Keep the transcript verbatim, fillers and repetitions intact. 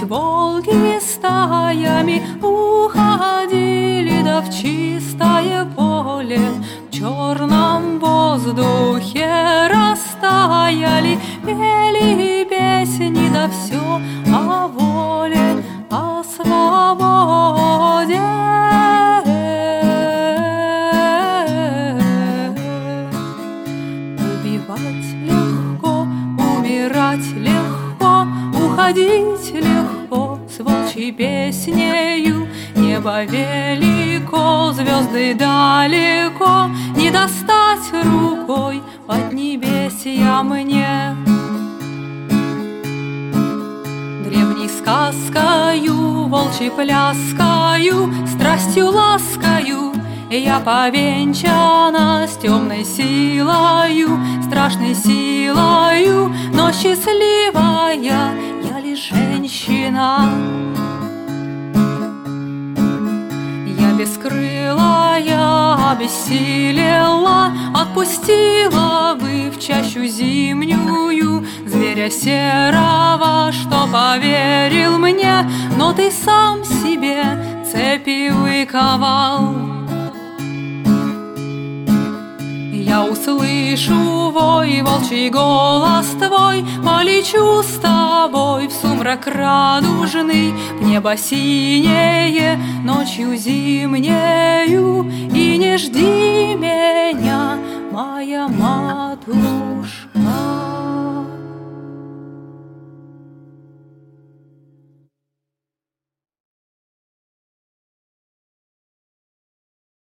волки стаями уходили, да в чистое поле в черном воздухе растаяли, пели песни, да все о воле, о свободе. Убивать легко, умирать легко, уходить легко с волчьей песнею. Небо велико, звезды далеко, не достать рукой поднебесья мне. Древней сказкою, волчьей пляскою, страстью ласкою я повенчана с темной силою, страшной силою, но счастливая я лишь женщина. Я бескрылая, обессилела, отпустила бы в чащу зимнюю зверя серого, что поверил мне, но ты сам себе цепи выковал. Я услышу вой, волчий голос твой, полечу с тобой в сумрак радужный, в небо синее, ночью зимнею.